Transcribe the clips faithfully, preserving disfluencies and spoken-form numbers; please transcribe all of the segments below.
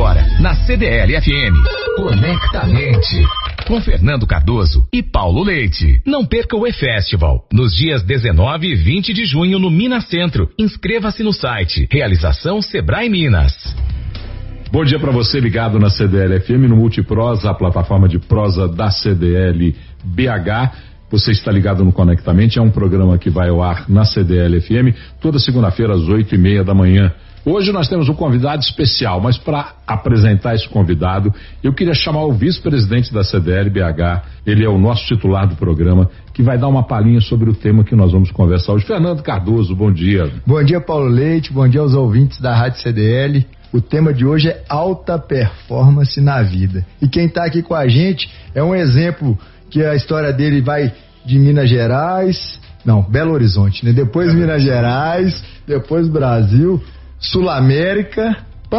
agora, na C D L F M. Conectamente. Com Fernando Cardoso e Paulo Leite. Não perca o E-Festival, nos dias dezenove e vinte de junho no Minas Centro. Inscreva-se no site. Realização Sebrae Minas. Bom dia para você ligado na C D L F M, no Multiprosa, a plataforma de prosa da C D L B H. Você está ligado no Conectamente, é um programa que vai ao ar na C D L F M toda segunda-feira às oito e meia da manhã. Hoje nós temos um convidado especial, mas para apresentar esse convidado, eu queria chamar o vice-presidente da C D L B H, ele é o nosso titular do programa, que vai dar uma palhinha sobre o tema que nós vamos conversar hoje. Fernando Cardoso, bom dia. Bom dia, Paulo Leite, bom dia aos ouvintes da Rádio C D L. O tema de hoje é alta performance na vida. E quem está aqui com a gente é um exemplo que a história dele vai de Minas Gerais, não, Belo Horizonte, né? Depois é Minas Gerais, depois Brasil, Sul-América,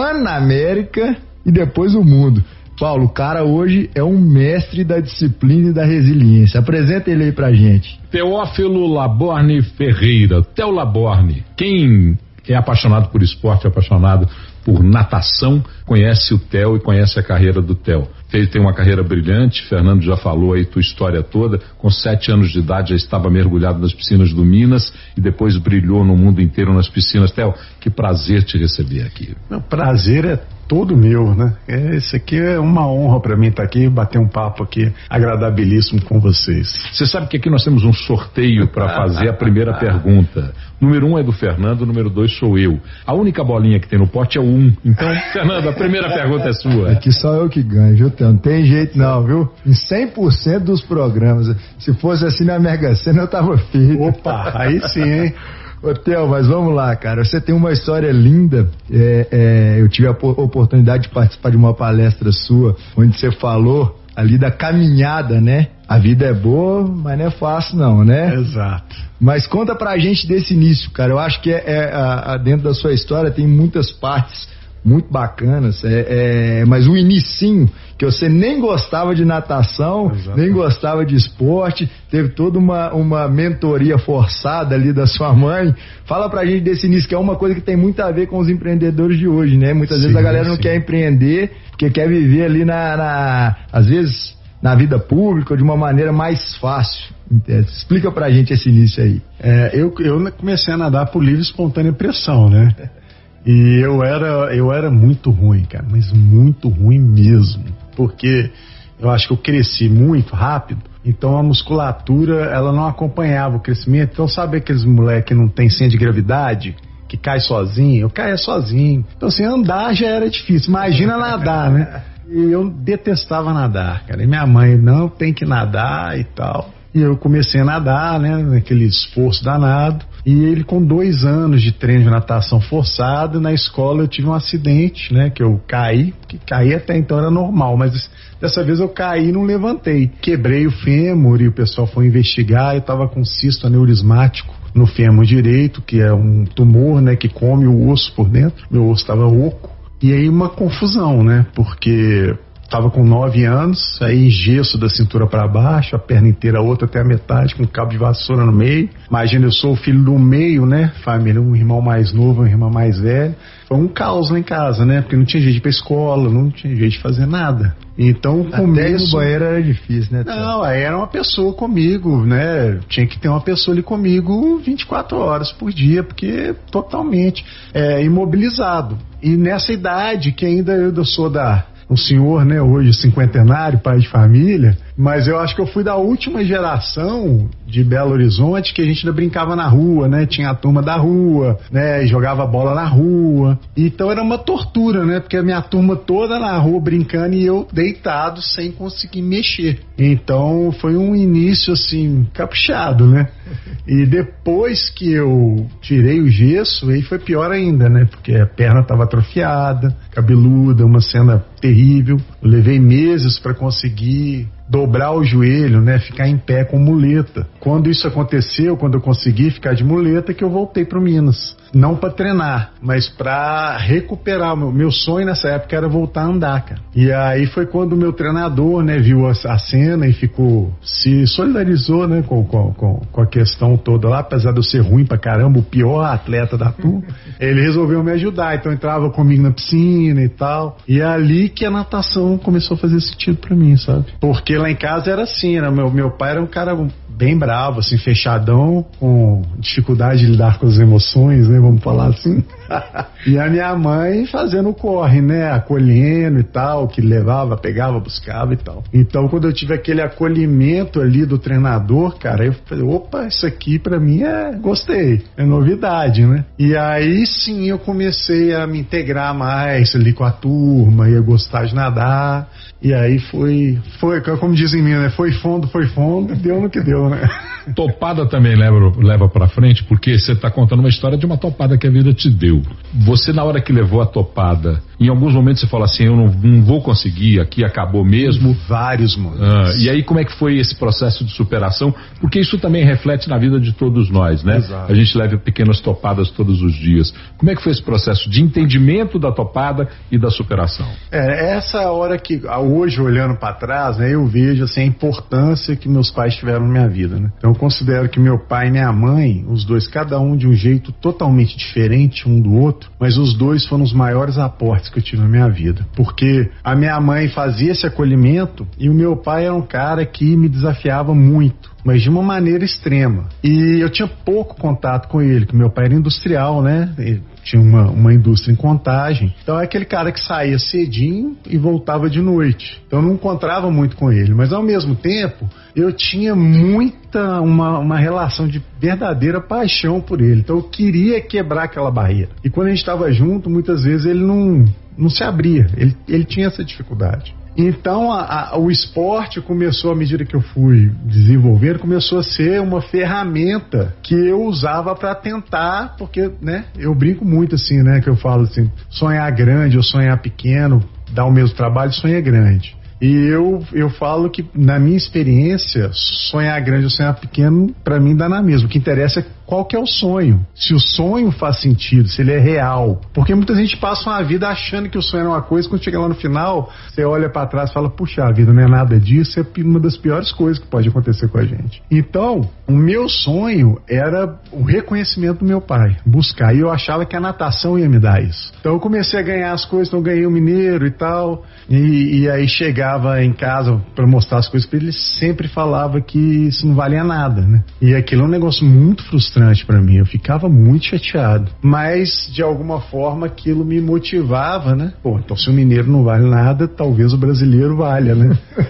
Panamérica e depois o mundo. Paulo, o cara hoje é um mestre da disciplina e da resiliência. Apresenta ele aí pra gente. Teófilo Laborne Ferreira, Theo Laborne. Quem é apaixonado por esporte, apaixonado por natação, conhece o Theo e conhece a carreira do Theo. Ele tem uma carreira brilhante, Fernando já falou aí tua história toda, com sete anos de idade já estava mergulhado nas piscinas do Minas e depois brilhou no mundo inteiro nas piscinas. Theo, que prazer te receber aqui. O prazer é todo meu, né? Esse aqui é uma honra para mim estar aqui, bater um papo aqui agradabilíssimo com vocês. Você sabe que aqui nós temos um sorteio para fazer a primeira pergunta. Número um é do Fernando, número dois sou eu. A única bolinha que tem no pote é o um. Então, Fernando, a primeira pergunta é sua. Aqui só eu que ganho, viu, Theo? Não tem jeito não, viu? Em cem por cento dos programas. Se fosse assim na Mega Sena eu tava feito. Opa, aí sim, hein? Ô Theo, mas vamos lá, cara, você tem uma história linda, é, é, eu tive a oportunidade de participar de uma palestra sua, onde você falou ali da caminhada, né? A vida é boa, mas não é fácil não, né? Exato. Mas conta pra gente desse início, cara, eu acho que é, é a, a, dentro da sua história tem muitas partes muito bacanas, é, é, mas o inicinho, que você nem gostava de natação, exatamente, nem gostava de esporte, teve toda uma, uma mentoria forçada ali da sua mãe. Fala pra gente desse início, que é uma coisa que tem muito a ver com os empreendedores de hoje, né? Muitas sim, vezes a galera não sim. quer empreender, porque quer viver ali na, na, às vezes, na vida pública, de uma maneira mais fácil. Explica pra gente esse início aí. É, eu, eu comecei a nadar por livre e espontânea pressão, né? E eu era, eu era muito ruim, cara, mas muito ruim mesmo, porque eu acho que eu cresci muito rápido, então a musculatura, ela não acompanhava o crescimento. Então sabe aqueles moleques que não tem senso de gravidade, que cai sozinho? Eu caía sozinho. Então assim, andar já era difícil, imagina nadar, né? E eu detestava nadar, cara, e minha mãe, não, tem que nadar e tal. E eu comecei a nadar, né, naquele esforço danado. E ele com dois anos de treino de natação forçado, na escola eu tive um acidente, né, que eu caí, que cair até então era normal, mas dessa vez eu caí e não levantei. Quebrei o fêmur e o pessoal foi investigar, eu tava com cisto aneurismático no fêmur direito, que é um tumor, né, que come o osso por dentro. Meu osso tava oco. E aí uma confusão, né, porque tava com nove anos, aí gesso da cintura para baixo, a perna inteira, a outra até a metade, com cabo de vassoura no meio. Imagina, eu sou o filho do meio, né? Família, um irmão mais novo, uma irmã mais velha. Foi um caos lá em casa, né? Porque não tinha jeito de ir pra escola, não tinha jeito de fazer nada. Então, o começo... no banheiro era difícil, né? Não, aí era uma pessoa comigo, né? Tinha que ter uma pessoa ali comigo vinte e quatro horas por dia, porque totalmente é, imobilizado. E nessa idade, que ainda eu sou da... um senhor, né, hoje cinquentenário, pai de família, mas eu acho que eu fui da última geração de Belo Horizonte que a gente ainda brincava na rua, né, tinha a turma da rua, né, e jogava bola na rua, então era uma tortura, né, porque a minha turma toda na rua brincando e eu deitado sem conseguir mexer, então foi um início assim, caprichado, né, e depois que eu tirei o gesso, aí foi pior ainda, né, porque a perna estava atrofiada, cabeluda, uma cena terrível. Eu levei meses para conseguir dobrar o joelho, né, ficar em pé com muleta. Quando isso aconteceu, quando eu consegui ficar de muleta, que eu voltei para o Minas. não para treinar, mas para recuperar. O meu, meu sonho nessa época era voltar a andar, cara. E aí foi quando o meu treinador, né, viu a, a cena e ficou, se solidarizou, né, com, com, com, com a questão toda lá, apesar de eu ser ruim pra caramba, o pior atleta da turma, ele resolveu me ajudar, então entrava comigo na piscina e tal, e é ali que a natação começou a fazer sentido pra mim, sabe? Porque lá em casa era assim, né? meu, meu pai era um cara bem bravo, assim, fechadão, com dificuldade de lidar com as emoções, né, vamos falar assim. E a minha mãe fazendo o corre, né, acolhendo e tal, que levava, pegava, buscava e tal. Então, quando eu tive aquele acolhimento ali do treinador, cara, eu falei, opa, isso aqui pra mim é, gostei, é novidade, né? E aí sim eu comecei a me integrar mais ali com a turma, ia gostar de nadar, e aí foi, foi, como dizem em mim, né, foi fundo, foi fundo, deu no que deu, né? Topada também leva, leva pra frente, porque você tá contando uma história de uma topada que a vida te deu. Você, na hora que levou a topada, em alguns momentos você fala assim, eu não, não vou conseguir, aqui acabou mesmo. Vários momentos. Ah, e aí como é que foi esse processo de superação? Porque isso também reflete na vida de todos nós, né? Exato. A gente leva pequenas topadas todos os dias. Como é que foi esse processo de entendimento da topada e da superação? É, essa é a hora que, hoje, olhando pra trás, né, eu vejo assim, a importância que meus pais tiveram na minha vida, né? Então eu considero que meu pai e minha mãe, os dois, cada um de um jeito totalmente diferente um do outro, mas os dois foram os maiores aportes que eu tive na minha vida, porque a minha mãe fazia esse acolhimento e o meu pai era um cara que me desafiava muito, mas de uma maneira extrema, e eu tinha pouco contato com ele, que meu pai era industrial, né, ele tinha uma, uma indústria em Contagem, então é aquele cara que saía cedinho e voltava de noite, então eu não encontrava muito com ele, mas ao mesmo tempo eu tinha muita, uma, uma relação de verdadeira paixão por ele, então eu queria quebrar aquela barreira, e quando a gente estava junto, muitas vezes ele não, não se abria, ele, ele tinha essa dificuldade. Então a, a, o esporte começou, à medida que eu fui desenvolvendo, começou a ser uma ferramenta que eu usava para tentar, porque, né, eu brinco muito assim, né, que eu falo assim, sonhar grande ou sonhar pequeno, dá o mesmo trabalho, sonhar grande. E eu, eu falo que, na minha experiência, sonhar grande ou sonhar pequeno, pra mim dá na mesma. O que interessa é qual que é o sonho. Se o sonho faz sentido, se ele é real. Porque muita gente passa uma vida achando que o sonho é uma coisa, quando chega lá no final, você olha pra trás e fala, puxa, a vida não é nada disso, é uma das piores coisas que pode acontecer com a gente. Então, o meu sonho era o reconhecimento do meu pai, buscar. E eu achava que a natação ia me dar isso. Então eu comecei a ganhar as coisas, então eu ganhei o mineiro e tal, e, e aí chegava em casa pra mostrar as coisas pra ele, ele sempre falava que isso não valia nada, né? E aquilo é um negócio muito frustrante pra mim, eu ficava muito chateado, mas de alguma forma aquilo me motivava, né? Pô, então se o mineiro não vale nada, talvez o brasileiro valha, né?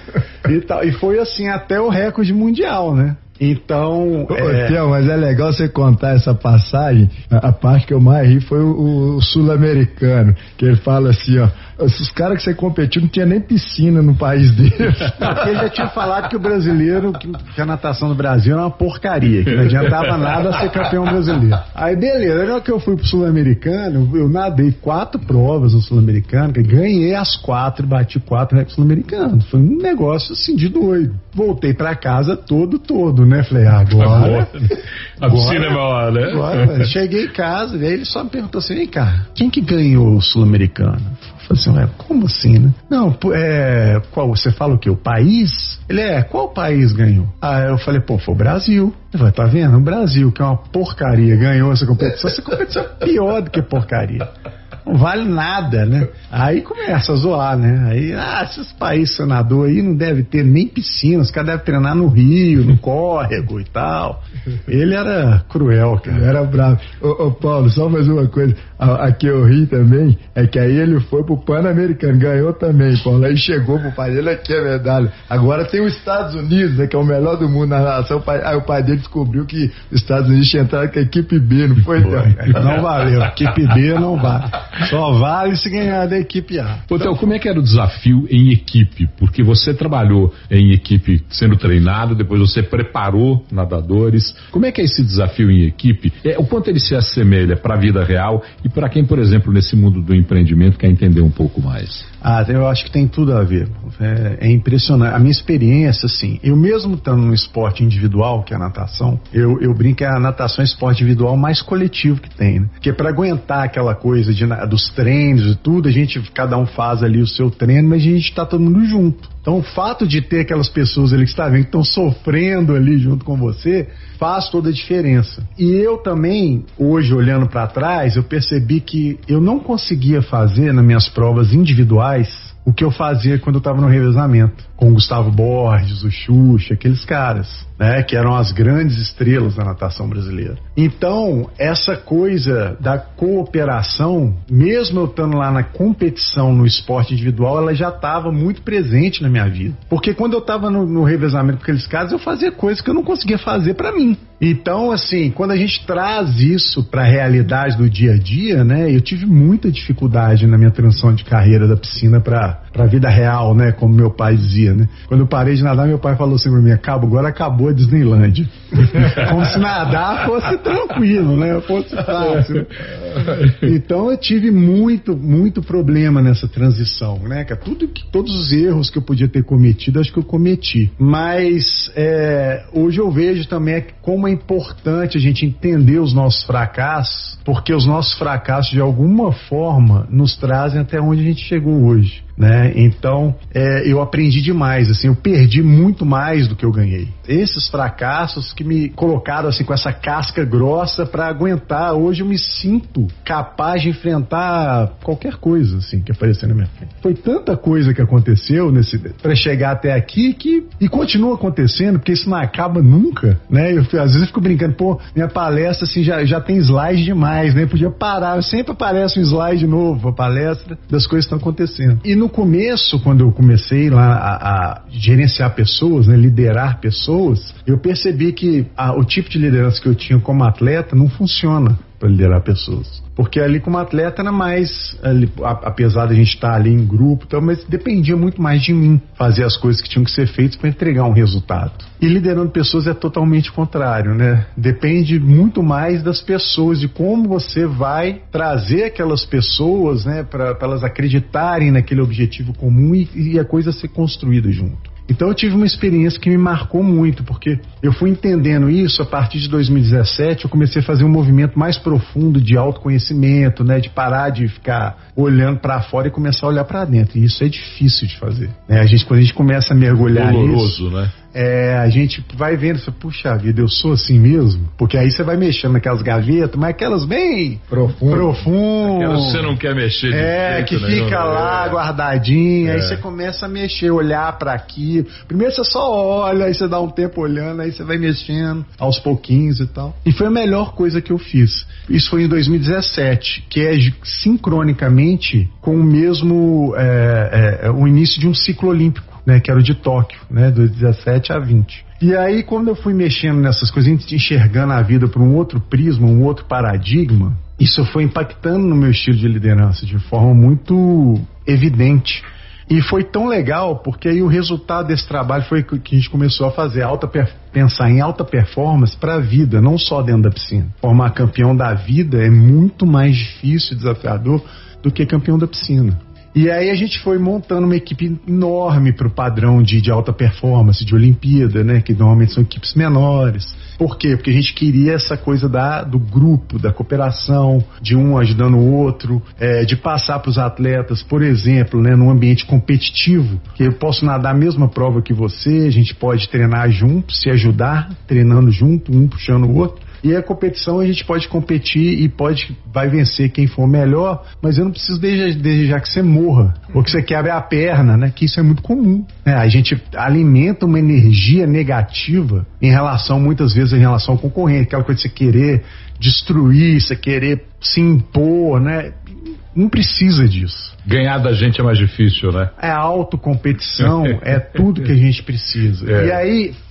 e, tal, e foi assim até o recorde mundial, né? Então, Ô, é... Theo, mas é legal você contar essa passagem. A, a parte que eu mais ri foi o, o sul-americano, que ele fala assim, ó, os caras que você competiu não tinha nem piscina no país dele. Ele já tinha falado que o brasileiro, que, que a natação do Brasil era uma porcaria, que não adiantava nada ser campeão brasileiro. Aí beleza, na hora que eu fui pro sul-americano, eu, eu nadei quatro provas no sul-americano, ganhei as quatro, bati quatro no sul-americano. Foi um negócio assim de doido. Voltei pra casa todo, todo, né? Falei, ah, agora... A piscina é maior, né? Agora, cheguei em casa, e aí ele só me perguntou assim, vem cá, quem que ganhou o sul-americano? Eu falei assim, ué, como assim, né? Não, é, qual, você fala o quê? O país? Ele é, qual país ganhou? Ah, eu falei, pô, foi o Brasil. Eu falei, tá vendo? O Brasil, que é uma porcaria, ganhou essa competição. Essa competição é pior do que porcaria. Não vale nada, né? Aí começa a zoar, né? Aí, ah, esses países senador aí não deve ter nem piscina, os caras devem treinar no rio, no córrego e tal. Ele era cruel, cara. Era bravo. Ô, ô Paulo, só mais uma coisa. A, a que eu ri também é que aí ele foi pro Pan-Americano, ganhou também, Paulo. Aí chegou pro pai dele, aqui a medalha. Agora tem os Estados Unidos, né, que é o melhor do mundo na nação. Aí o pai dele descobriu que os Estados Unidos tinha entrado com a equipe B, não foi? Foi. Não valeu, a equipe B não vale. Só vale se ganhar da equipe A. Ô, Theo, como é que era o desafio em equipe? Porque você trabalhou em equipe sendo treinado, depois você preparou nadadores. Como é que é esse desafio em equipe? É, o quanto ele se assemelha para a vida real e para quem, por exemplo, nesse mundo do empreendimento quer entender um pouco mais? Ah, eu acho que tem tudo a ver. É, é impressionante. A minha experiência, assim, eu mesmo estando no esporte individual, que é a natação, eu, eu brinco que a natação é o esporte individual mais coletivo que tem, né? Porque para aguentar aquela coisa de, dos treinos e tudo, a gente, cada um faz ali o seu treino, mas a gente tá todo mundo junto. Então o fato de ter aquelas pessoas ali que está vendo que estão sofrendo ali junto com você, faz toda a diferença. E eu também, hoje olhando para trás, eu percebi que eu não conseguia fazer nas minhas provas individuais o que eu fazia quando eu estava no revezamento, com o Gustavo Borges, o Xuxa, aqueles caras, né, que eram as grandes estrelas da natação brasileira. Então, essa coisa da cooperação, mesmo eu estando lá na competição no esporte individual, ela já estava muito presente na minha vida. Porque quando eu estava no, no revezamento com aqueles caras, eu fazia coisas que eu não conseguia fazer para mim. Então, assim, quando a gente traz isso para a realidade do dia a dia, né, eu tive muita dificuldade na minha transição de carreira da piscina para a vida real, né, como meu pai dizia, né. Quando eu parei de nadar, meu pai falou assim para mim: acabou, agora acabou a Disneylândia. Como se nadar fosse tranquilo, né, fosse fácil. Então, eu tive muito, muito problema nessa transição, né, cara. Tudo que, todos os erros que eu podia ter cometido, acho que eu cometi. Mas, é, hoje eu vejo também como é importante a gente entender os nossos fracassos, porque os nossos fracassos de alguma forma nos trazem até onde a gente chegou hoje, né? Então, é, eu aprendi demais, assim, eu perdi muito mais do que eu ganhei. Esses fracassos que me colocaram assim com essa casca grossa para aguentar. Hoje eu me sinto capaz de enfrentar qualquer coisa assim que aparecer na minha frente. Foi tanta coisa que aconteceu nesse para chegar até aqui que e continua acontecendo, porque isso não acaba nunca, né? Eu, às vezes eu fico brincando, pô, minha palestra assim já, já tem slide demais, né? Podia parar, sempre aparece um slide novo, a palestra das coisas que estão acontecendo. E no começo, quando eu comecei lá a, a gerenciar pessoas, né, liderar pessoas, eu percebi que a, o tipo de liderança que eu tinha como atleta não funciona para liderar pessoas. Porque ali como atleta era mais, ali, a, apesar de a gente estar ali em grupo, então, mas dependia muito mais de mim fazer as coisas que tinham que ser feitas para entregar um resultado. E liderando pessoas é totalmente contrário, né? Depende muito mais das pessoas, de como você vai trazer aquelas pessoas, né, para elas acreditarem naquele objetivo comum e, e a coisa ser construída junto. Então eu tive uma experiência que me marcou muito, porque eu fui entendendo isso a partir de dois mil e dezessete. Eu comecei a fazer um movimento mais profundo de autoconhecimento, né, de parar de ficar olhando para fora e começar a olhar para dentro. E isso é difícil de fazer, né? A gente, quando a gente começa a mergulhar doloroso, nisso, né? É, a gente vai vendo, você, puxa vida, eu sou assim mesmo? Porque aí você vai mexendo naquelas gavetas, mas aquelas bem profundas, profundo, aquelas que você não quer mexer de é, jeito que nenhum, fica lá é. guardadinha, É. aí você começa a mexer, olhar para aquilo. Primeiro você só olha, aí você dá um tempo olhando, aí você vai mexendo aos pouquinhos e tal. E foi a melhor coisa que eu fiz. Isso foi em dois mil e dezessete, que é sincronicamente com o mesmo é, é, o início de um ciclo olímpico, né, que era o de Tóquio, né, dos dezessete a vinte. E aí, quando eu fui mexendo nessas coisas, enxergando a vida por um outro prisma, um outro paradigma, isso foi impactando no meu estilo de liderança de forma muito evidente. E foi tão legal, porque aí o resultado desse trabalho foi que a gente começou a fazer, alta pensar em alta performance para a vida, não só dentro da piscina. Formar campeão da vida é muito mais difícil e desafiador do que campeão da piscina. E aí a gente foi montando uma equipe enorme para o padrão de, de alta performance, de Olimpíada, né? Que normalmente são equipes menores. Por quê? Porque a gente queria essa coisa da, do grupo, da cooperação, de um ajudando o outro, é, de passar para os atletas, por exemplo, né, num ambiente competitivo, que eu posso nadar a mesma prova que você, a gente pode treinar junto, se ajudar, treinando junto, um puxando o outro. E a competição a gente pode competir e pode, vai vencer quem for melhor, mas eu não preciso desejar, desejar que você morra, ou que você quebre a perna, né? Que isso é muito comum, né? A gente alimenta uma energia negativa em relação, muitas vezes, em relação ao concorrente, aquela coisa de você querer destruir, você querer se impor, né? Não precisa disso. Ganhar da gente é mais difícil, né? É a autocompetição, é tudo que a gente precisa. É. E aí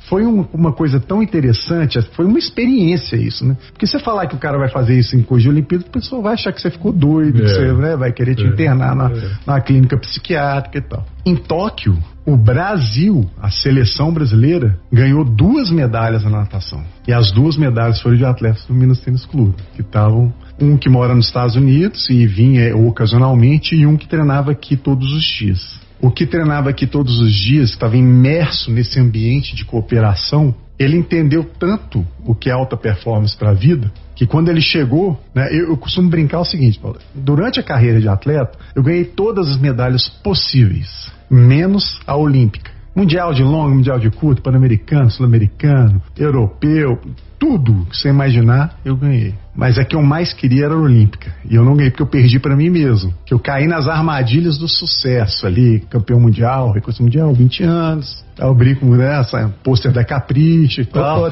foi um, uma coisa tão interessante, foi uma experiência isso, né? Porque você falar que o cara vai fazer isso em coisa de Olimpíada, o pessoal vai achar que você ficou doido, é. você, né, vai querer te é. internar na, é. na clínica psiquiátrica e tal. Em Tóquio, o Brasil, a seleção brasileira, ganhou duas medalhas na natação. E as duas medalhas foram de atletas do Minas Tênis Clube, que estavam, um que mora nos Estados Unidos e vinha ocasionalmente, e um que treinava aqui todos os dias. O que treinava aqui todos os dias, estava imerso nesse ambiente de cooperação, ele entendeu tanto o que é alta performance para a vida, que quando ele chegou, né, eu, eu costumo brincar o seguinte, Paulo, durante a carreira de atleta, eu ganhei todas as medalhas possíveis, menos a olímpica. Mundial de longo, mundial de curto, pan-americano, sul-americano, europeu, tudo que você imaginar, eu ganhei. Mas a que eu mais queria era a olímpica. E eu não ganhei porque eu perdi pra mim mesmo. Que eu caí nas armadilhas do sucesso ali, campeão mundial, recurso mundial, vinte anos. Eu brinco, né, essa pôster da Capricha e tal.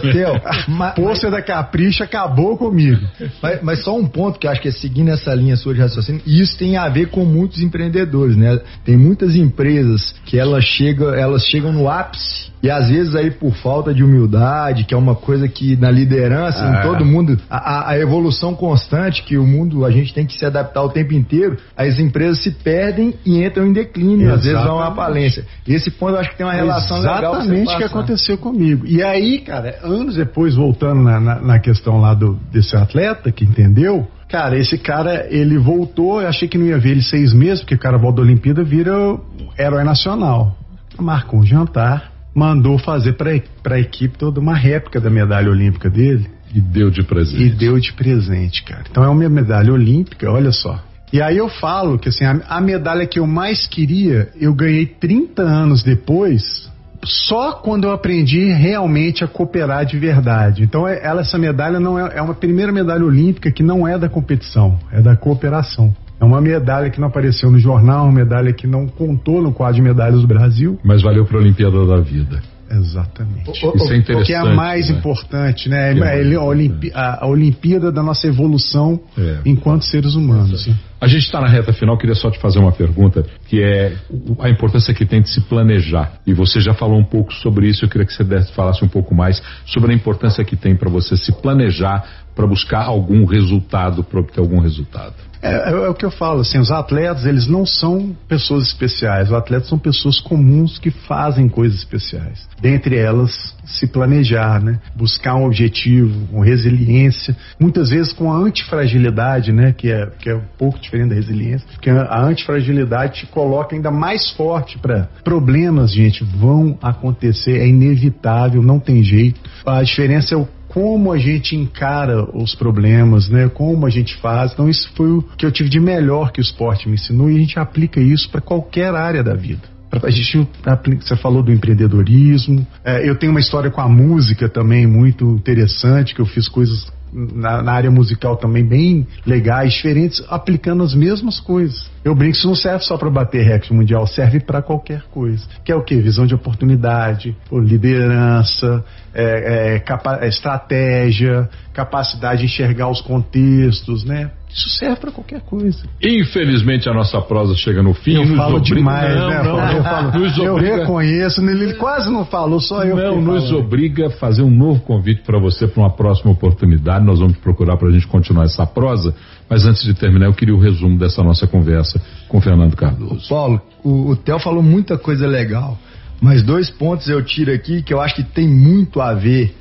Pôster da Capricha acabou comigo. Mas, mas só um ponto que eu acho que é seguindo essa linha sua de raciocínio, e isso tem a ver com muitos empreendedores, né? Tem muitas empresas que elas chegam, elas chegam no ápice e às vezes aí por falta de humildade, que é uma coisa que na liderança, ah. em todo mundo, a, a evolução constante, que o mundo, a gente tem que se adaptar o tempo inteiro, as empresas se perdem e entram em declínio, Exatamente. Às vezes vão à falência. Esse ponto eu acho que tem uma relação Exatamente o que aconteceu comigo. E aí, cara, anos depois, voltando na, na, na questão lá do, desse atleta que entendeu, cara, esse cara, ele voltou, eu achei que não ia ver ele seis meses, porque o cara volta da Olimpíada, vira herói nacional. Marcou um jantar, mandou fazer pra, pra equipe toda uma réplica da medalha olímpica dele. E deu de presente. E deu de presente, cara. Então é uma medalha olímpica, olha só. E aí eu falo que assim, a, a medalha que eu mais queria, eu ganhei trinta anos depois, só quando eu aprendi realmente a cooperar de verdade. Então ela, essa medalha não é, é uma primeira medalha olímpica que não é da competição, é da cooperação. É uma medalha que não apareceu no jornal, uma medalha que não contou no quadro de medalhas do Brasil. Mas valeu para a Olimpíada da Vida. Exatamente. Isso é interessante. Porque é a mais né? importante, né? É a, Olimpi- a Olimpíada da nossa evolução é. enquanto seres humanos. Né? A gente está na reta final, queria só te fazer uma pergunta, que é a importância que tem de se planejar. E você já falou um pouco sobre isso, eu queria que você desse, falasse um pouco mais sobre a importância que tem para você se planejar para buscar algum resultado, para obter algum resultado. É, é, é o que eu falo, assim, os atletas, eles não são pessoas especiais, os atletas são pessoas comuns que fazem coisas especiais. Dentre elas, se planejar, né? Buscar um objetivo, uma resiliência, muitas vezes com a antifragilidade, né? Que é, que é um pouco diferente da resiliência, porque a antifragilidade te coloca ainda mais forte para problemas, gente, vão acontecer, é inevitável, não tem jeito. A diferença é o como a gente encara os problemas, né? Como a gente faz. Então isso foi o que eu tive de melhor que o esporte me ensinou e a gente aplica isso para qualquer área da vida. A gente aplica, você falou do empreendedorismo, é, eu tenho uma história com a música também muito interessante, que eu fiz coisas na, na área musical também bem legais, diferentes, aplicando as mesmas coisas. Eu brinco, isso não serve só para bater recorde mundial, serve para qualquer coisa. Que é o quê? Visão de oportunidade, liderança, é, é, capa- estratégia, capacidade de enxergar os contextos, né? Isso serve para qualquer coisa. Infelizmente a nossa prosa chega no fim. Eu nos falo obriga... demais, não, né? Não, eu falo, nos eu obriga... reconheço, ele quase não falou, só eu. Não, nos falando. Obriga a fazer um novo convite para você para uma próxima oportunidade. Nós vamos procurar para a gente continuar essa prosa. Mas antes de terminar, eu queria o resumo dessa nossa conversa com o Fernando Cardoso. Paulo, o, o Theo falou muita coisa legal, mas dois pontos eu tiro aqui que eu acho que tem muito a ver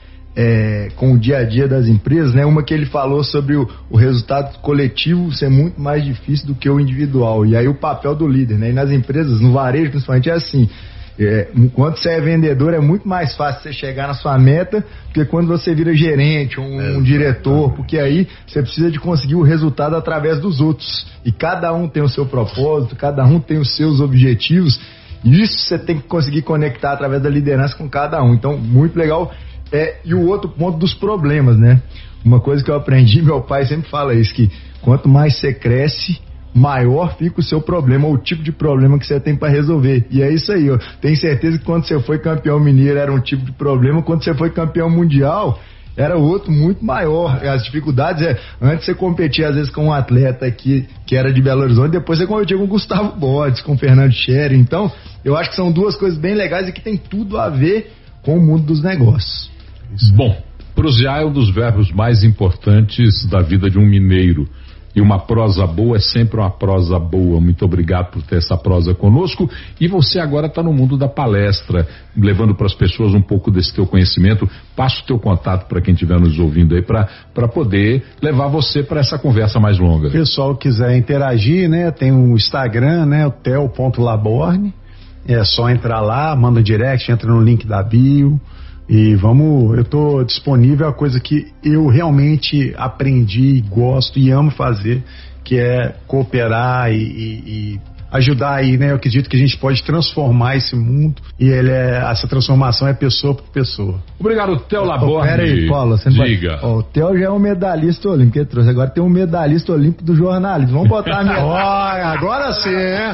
é, com o dia a dia das empresas, né? Uma que ele falou sobre o, o resultado coletivo ser muito mais difícil do que o individual, e aí o papel do líder, né? E nas empresas, no varejo principalmente, é assim. É, enquanto você é vendedor é muito mais fácil você chegar na sua meta do que quando você vira gerente ou um, um diretor, porque aí você precisa de conseguir o resultado através dos outros, e cada um tem o seu propósito, cada um tem os seus objetivos, e isso você tem que conseguir conectar através da liderança com cada um. Então, muito legal. É, e o outro ponto dos problemas, né? Uma coisa que eu aprendi, meu pai sempre fala isso, que quanto mais você cresce, maior fica o seu problema, ou o tipo de problema que você tem para resolver. E é isso aí, ó. Tenho certeza que quando você foi campeão mineiro era um tipo de problema, quando você foi campeão mundial era outro muito maior. As dificuldades é, antes você competia às vezes com um atleta que, que era de Belo Horizonte, depois você competia com o Gustavo Borges, com o Fernando Scherer. Então, eu acho que são duas coisas bem legais e que tem tudo a ver com com o mundo dos negócios. Isso. Bom, prosear é um dos verbos mais importantes da vida de um mineiro. E uma prosa boa é sempre uma prosa boa. Muito obrigado por ter essa prosa conosco. E você agora está no mundo da palestra, levando para as pessoas um pouco desse teu conhecimento. Passa o teu contato para quem estiver nos ouvindo aí, para poder levar você para essa conversa mais longa. Se o pessoal quiser interagir, né? Tem o Instagram, né? O tel ponto laborne. É só entrar lá, manda direct, entra no link da bio. E vamos, eu estou disponível a coisa que eu realmente aprendi, gosto e amo fazer, que é cooperar e, e, e ajudar aí, né? Eu acredito que a gente pode transformar esse mundo e ele é, essa transformação é pessoa por pessoa. Obrigado, Theo Laborne. Pera aí, Paulo, você não diga. Pode... Oh, o Theo já é um medalhista olímpico que ele trouxe, agora tem um medalhista olímpico do jornalismo. Vamos botar a minha... oh, agora sim, hein?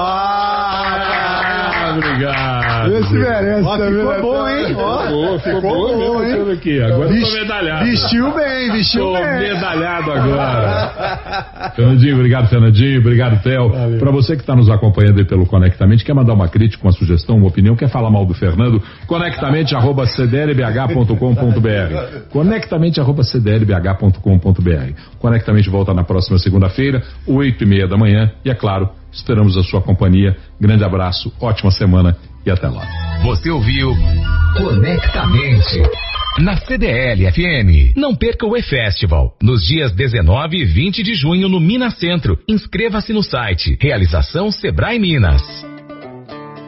Oh, obrigado. Esse merece ó, também. Ficou bom, hein? Ficou, ficou, ficou bom, bom, hein? Aqui. Agora Vist, eu tô medalhado. Vestiu bem, vestiu tô bem. medalhado agora. Fernandinho, obrigado, Fernandinho. Obrigado, Theo. Para você que está nos acompanhando aí pelo Conectamente, quer mandar uma crítica, uma sugestão, uma opinião, quer falar mal do Fernando, conectamente arroba c d l b h ponto com ponto b r. Conectamente arroba c d l b h ponto com ponto b r. Conectamente volta na próxima segunda-feira, oito e meia da manhã. E é claro, esperamos a sua companhia. Grande abraço, ótima semana e até lá. Você ouviu Conectamente na C D L F M. Não perca o E-Festival nos dias dezenove e vinte de junho no Minas Centro. Inscreva-se no site. Realização Sebrae Minas.